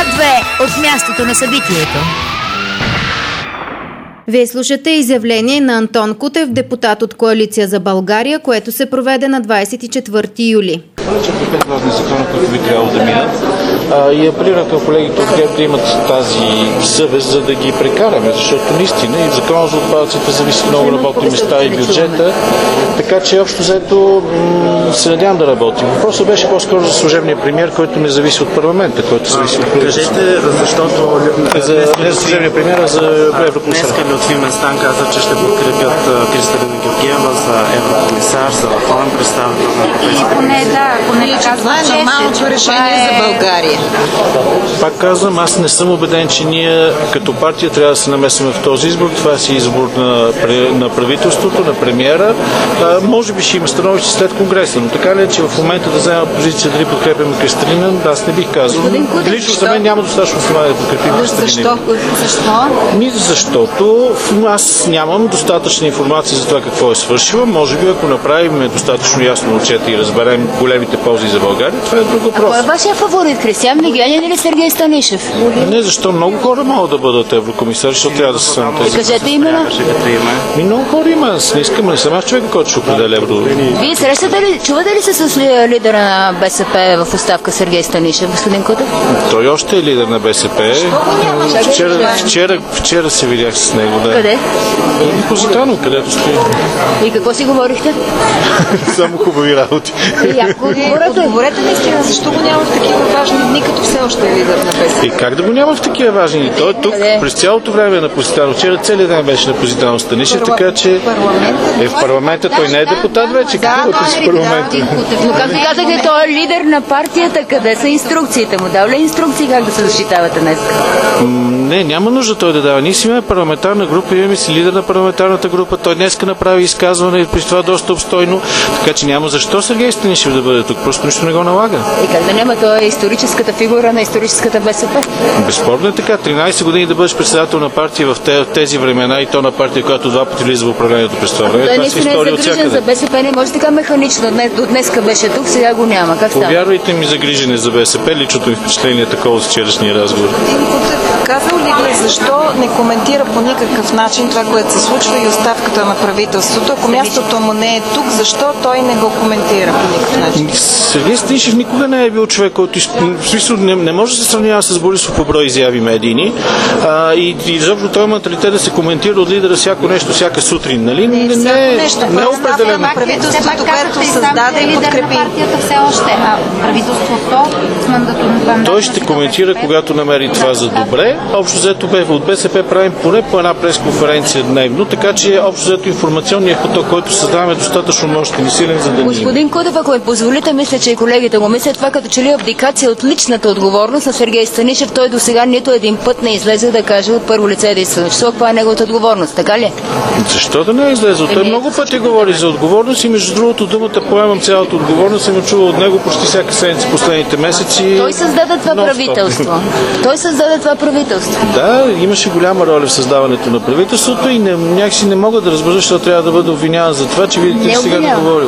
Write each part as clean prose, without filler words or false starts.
Свят 2 от мястото на събитието. Вие слушате изявление на Антон Кутев, депутат от Коалиция за България, което се проведе на 24 юли. Че по 5 важни закона, които би трябвало да минат, и апелирам към колегите от ГЕРБ да имат тази съвест, за да ги прекараме, защото наистина и в закона за отпадъците зависи много работни места и бюджета, така че общо взето се надявам да работим. Въпросът беше по-скоро за служебния премиер, който не зависи от парламента, който зависи от правителството. Кажете, защото не за служебния премиер, а за еврокомисар. Днеска Лютви Местан каза, че ще подкрепят Кристалина Георгиева за еврокомисар, за върховен представител на Европейския. Това е нормалното решение за България. Пак казвам, аз не съм убеден, че ние като партия трябва да се намесваме в този избор. Това си избор на правителството, на премиера. Може би ще има становище след Конгреса, но така ли е, че в момента да взема позиция дали подкрепяме Кристалина, аз не бих казал. Лично за мен няма достатъчно основание да подкрепим Кристалина. Защо? Защото аз нямам достатъчна информация за това какво е свършила. Може би ако направим достатъчно ясно отчета и разберем големите ползи за България, това е друг въпрос. Кой е вашия фаворит? Кристиан Вигенин или Сергей Станишев? Не, защо много хора могат да бъдат еврокомисари, защото трябва да са само тези. Кажете имена. Много хора има. Аз не искам, не съм аз човека, който ще определя евро. Вие чувате ли се с лидера на БСП в оставка Сергей Станишев, господин Кутев? Той още е лидер на БСП. Вчера се видях с него. Да. Къде? Позитано, където стои. И какво си говорихте? Само хубави работи. Отговорете наистина, защо го няма в такива важни дни, като все още е лидер на БСП? И как да го няма в такива важни дни? Той е тук през цялото време на Позитано. Вчера целият ден беше на Позитано Станишев, така че в парламента той не е депутат вече. Какво е с парламента? Но както казахте, той е лидер на партията. Къде са инструкциите му? Дава ли инструкции как да се защитавате днес? Не, няма нужда той да дава. Ние си имаме парламентарна група, имаме си лидер на парламентарната група. Той днеска направи изказване и при това доста обстойно, така че няма защо Сергей Станишев да бъде тук. Просто нищо не го налага. И как да няма? Той е историческата фигура на историческата БСП. Безспорно е така. 13 години да бъдеш председател на партия в тези времена и то на партия, която два пъти влиза в управлението през това време. Той Това си наистина история е от загрижен за всякъде. БСП. Не може така механично. До днеска беше тук, сега го няма. Как става? Повярвайте ми, загрижен е за БСП. Личното ми впечатление е такова с вчерашния разговор. Казал ли ви защо не коментира по никакъв начин това, което се случва и оставката на правителството? Ако мястото му не е тук, защо той не го коментира по никакъв начин? Сергей Станишев никога не е бил човек, който в смисъл не може да се сравнява с Борисов по брой изяви медийни и изобщо този менталитет да се коментира от лидера всяко нещо, всяка сутрин, нали? Не е определено. Правителството, което създаде и подкрепи. Партията все още, а правителството с мандатно. Той ще коментира, когато намери това за добре. Общо взето от БСП правим поне по една пресконференция дневно, така че общо взето информационният поток, който създаваме, достатъчно мощен и силен, за да ни... Господин Кутев, ако ми позволите, мисля, че и колегите го мислят, това като че ли абдикация от личната отговорност на Сергей Станишев. Той до сега нито един път не излезе да каже от първо лице единствено. Че това е неговата отговорност, така ли? Защо да не е излезъл? Той много пъти говори за отговорност и между другото думата поемам цялата отговорност съм чувал от него почти всяка седмица последните месеци. Той създаде това правителство. Той създаде това правителство. Да, имаше голяма роля в създаването на правителството и някакси не мога да разбера, защо трябва да бъде обвиняван за това, че видите ли сега не говорил.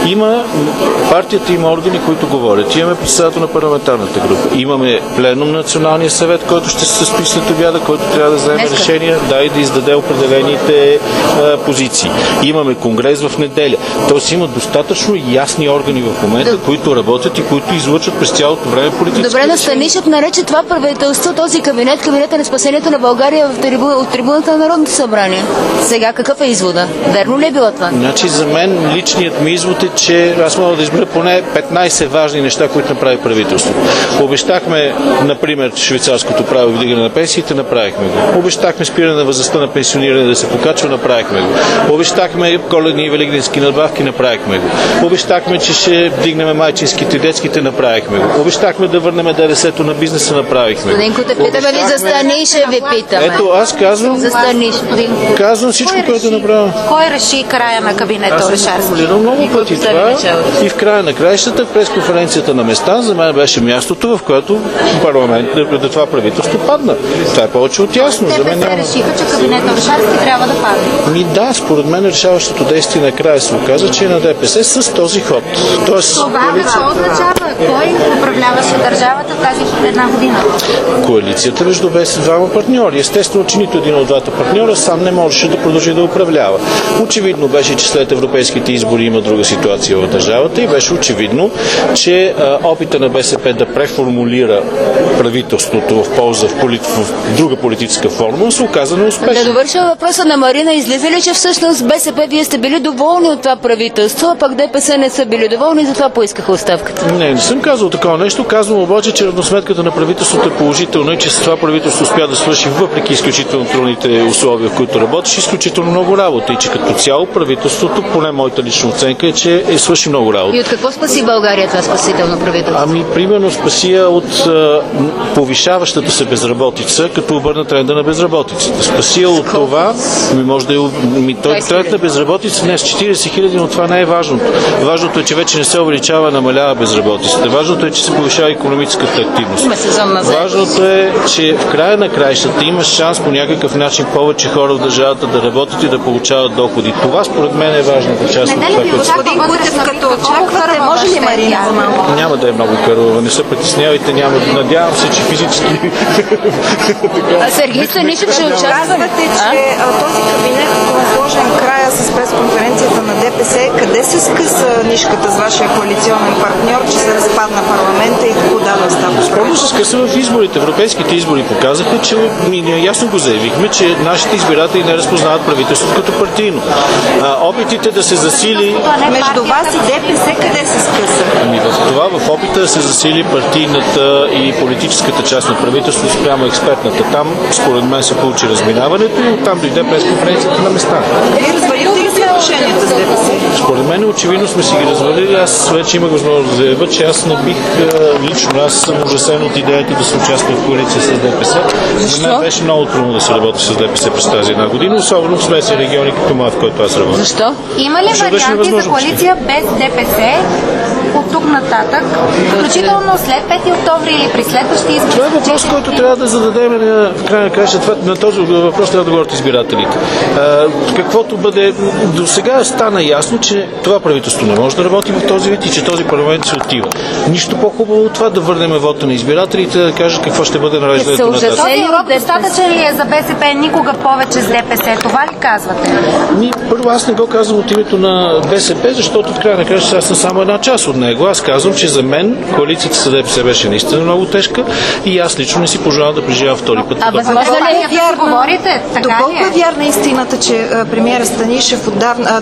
Партията има органи, които говорят. Имаме председател на парламентарната група. Имаме пленум на Националния съвет, който ще се състои след обяда, който трябва да вземе решения, и да издаде определените позиции. Имаме конгрес в неделя. Тоест има достатъчно ясни органи в момента, които работят и които излъчват през цялото време политически. Добре, но Станишев нарече това правителство, този кабинета на спасението на България от трибуната на Народното събрание. Сега какъв е извода? Верно ли е било това? Значи за мен личният ми извод е, че аз мога да избера поне 15 важни неща, които направи правителството. Обещахме, например, швейцарското право и вдигане на пенсиите, направихме го. Обещахме спиране на възрастта на пенсиониране да се покачва, направихме го. Обещахме коледни и великденски надбавки, направихме го. Обещахме, че ще вдигнем майчинските и детските, направихме го. Обещахме да върнем ДДС-то на бизнеса, направихме го. Господин Кутев, питаме ли за Станишев, ви питаме. Ето, аз казвам. За Станишев. Казвам всичко, което направя. Кой реши края на кабинета Орешарски? Много пъти това и в края на краищата, през конференцията на места, за мен беше място правителството, в което това правителство падна. Това е повече от ясно. ДПС решиха, че кабинета Орешарски трябва да падне. Да, според мен решаващото действие накрая се оказа, че е на ДПС с този ход. Тоест, това какво означава? Кой управляваше държавата тази една година? Коалицията между двама партньори. Естествено, че нито един от двата партньора сам не можеше да продължи да управлява. Очевидно беше, че след европейските избори има друга ситуация в държавата и беше очевидно, че опита на БСП да преформулира правителството в полза в друга политическа формула се оказа неуспешно. Да довърша въпроса на Марина. Излиза ли, че всъщност БСП вие сте били доволни от това правителство, а пък ДПС не са били доволни, затова поискаха оставката? Не съм казал такова нещо. Казвам обаче, че равносметката на правителството е положителна и че с това правителство успя да свърши, въпреки изключително трудните условия, в които работеше, изключително много работа. И че като цяло правителството, поне моята лична оценка е, че свърши много работа. И от какво спаси България това спасително правителство? Примерно спаси я от повишаващата се безработица, като обърна тренда на безработицата. Спаси я от това, може да тренд на безработица не с 40 хиляди, но това не е важното. Важното е, че вече не се увеличава, намалява безработицата. Важното е, че се повишава икономическата активност. Важното е, че в края на краищата има шанс по някакъв начин повече хора в държавата да работят и да получават доходи. Това според мен е важната част от това, което Господин Кутев, като очаквате, може ли Марина за малко? Няма да е много кървава, не се притеснявайте, надявам се, че физически... Сергей Станишев ще участва. Казвате, че този кабинет е сложен края с пресконференцията на ДПС. Къде се скъса нишката с вашия коалиционен партньор, че се разпадна парламента и подаде оставка? Спорно се скъса в изборите. Европейските избори показаха, че ние ясно го заявихме, че нашите избиратели не разпознават правителството като партийно. Опитите да се засили... Между вас и ДПС къде се скъса? В опита да се засили партийната и политическата част на правителството спрямо експертната. Там, според мен, се получи разминаването и оттам дойде пресконференцията на места. Вие развалихте ли си отношенията с ДПС? Според мен очевидно сме си ги развалили. Аз вече имах възможност да заявя, че аз не бих лично, аз съм ужасен от идеята да се участва в коалиция с ДПС. За мен беше много трудно да се работи с ДПС през тази една година, особено в смесени региони като моя, в който аз работя. Защо? Има ли варианти за коалиция без ДПС от тук нататък, включително след 5 октомври или при следващите избори? Това е въпрос, който трябва да зададем в края на краищата. На този въпрос трябва да говорят избирателите. Каквото бъде, до сега стана ясно, че това правителство не може да работи в този вид и че този парламент се отива. Нищо по-хубаво от това да върнем вота на избирателите, да кажат какво ще бъде нареждането на тази. Този урок достатъчен ли е за БСП никога повече с ДПС? Това ли казвате? Първо, аз не го казвам от името на БСП, защото в края на краищата аз съм само една част от него. Аз казвам, че за мен коалицията с ДПС беше наистина много тежка и аз лично не си пожелавам да преживявам втори път. Възможно ли е да говорите? Доколко е вярна истината, че премиера Станишев отдавна,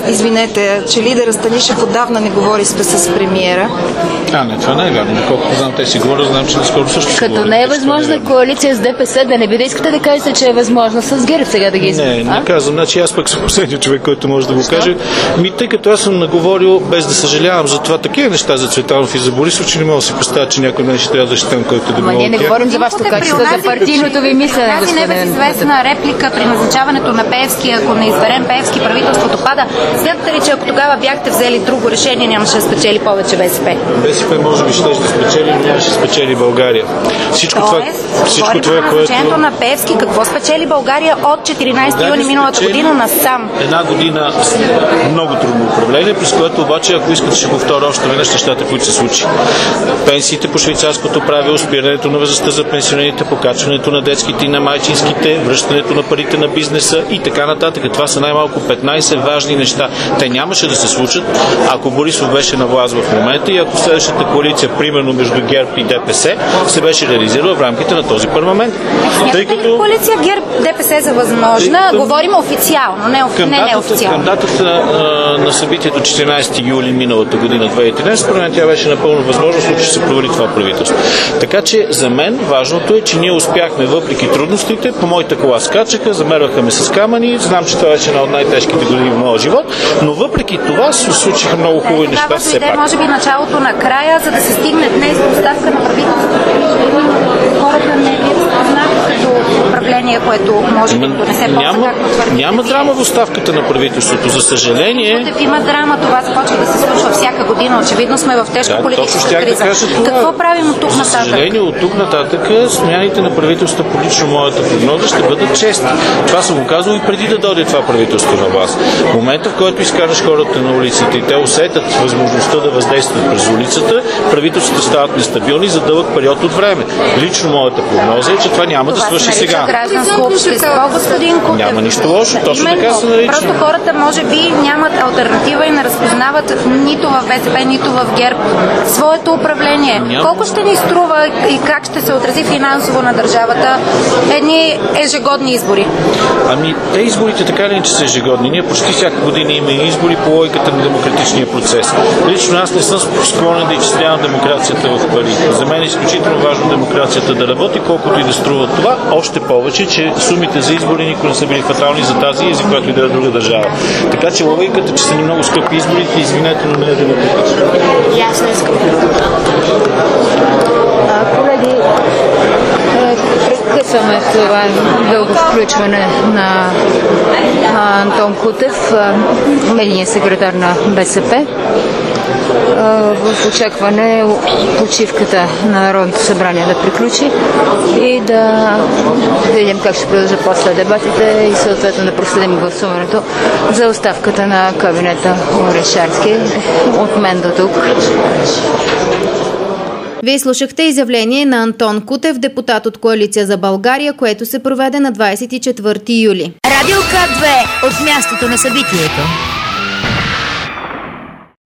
че лидера Станишев отдавна не говори с премиера? Не, това не е вярно. Доколкото знам, те си говорят, знам, че наскоро също ще говорят. Като не е възможна коалиция с ДПС, да не би да искате да кажете, че е възможна с ГЕРБ сега да ги изберете? Не казвам. Значи аз пък съм последният човек, който може да го каже. Тъй като аз съм наговорил, без да съжалявам за това, такива неща за Цветанов и за Борисов, че не мога да си представя, че някой ден ще трябва да щитам, който да ние не говорим за вашето качество, за партийното ви мислене, господин. Тази небезизвестна реплика при назначаването на Пеевски, ако не изберем Пеевски, правителството пада. Смятате ли, че ако тогава бяхте взели друго решение, нямаше да спечели повече БСП? БСП може би ще спечели, но нямаше спечели България. Всичко това, назначението на Пеевски, какво спечели България от 14 юни миналата година насам? Една година много трудно управление, през което обаче, ако искате, ще повторя още веднъж нещата, които се случи. Пенсиите по швейцарското правило, спирането на възрастта за пенсионерите, покачването на детските и на майчинските, връщането на парите на бизнеса и така нататък. Това са най-малко 15 важни неща. Те нямаше да се случат, ако Борисов беше на власт в момента и ако следващата коалиция, примерно между ГЕРБ и ДПС, се беше реализирала в рамките на този парламент. Коалиция ГЕРБ-ДПС за възможна? Говорим официално, не неофициално. Към датата на събитието 14 юли миналата година 2013, според мен тя беше напълно възможно, в случай, че се провали това правителство. Така че за мен важното е, че ние успяхме въпреки трудностите, по моята кола скачаха, замерваха ме с камъни, знам, че това беше една от най-тежките години в моя живот, но въпреки това се случиха много хубави неща. Все пак. Може би началото на края, за да се стигне днес до оставка на правителството. Хората не ви разпознаха като управление което може да донесе полза, както твърдите. Няма драма в оставката на правителството, за съжаление. Има драма, това започва да се случва всяка година. Очевидно сме в тежка политическа криза. Какво правим от тук нататък? За съжаление, от тук нататък смяните на правителството, по лично моята прогноза, ще бъдат чести. Това съм го казал и преди да дойде това правителство на власт. В момента, в който изкараш хората на улиците и те усетят възможността да въздействат през улицата, правителствата стават нестабилни за дълъг период от време. Лично моята прогноза е, че това няма да свърши сега. Гражданско общество, господин Кутев. Няма нищо лошо, точно така се нарича. Просто хората може би нямат алтернатива и не разпознават нито в БСП, нито в ГЕРБ своето управление. Колко ще ни струва и как ще се отрази финансово на държавата едни ежегодни избори? Ами, те изборите така ли, че са ежегодни? Ние почти всяка година имаме избори по логиката на демократичния процес. Лично аз не съм склонен да изчислявам демокрацията в пари. За мен е изключително важно демокрацията да работи, колкото и да струва това. Още повече, че сумите за избори никога не са били фатални за тази и за която и да е друга държава. Така че логиката, че са ни много скъпи изборите, извинете, но не е демократично. Ясно искам. Колеги, прекъсваме това дълго включване на Антон Кутев, медийният секретар на БСП, в очакване почивката на Народното събрание да приключи и да видим как ще продължат после дебатите и съответно да проследим гласуването за оставката на кабинета Орешарски. От мен до тук. Вие слушахте изявление на Антон Кутев, депутат от Коалиция за България, което се проведе на 24 юли. Радио К2 от мястото на събитието.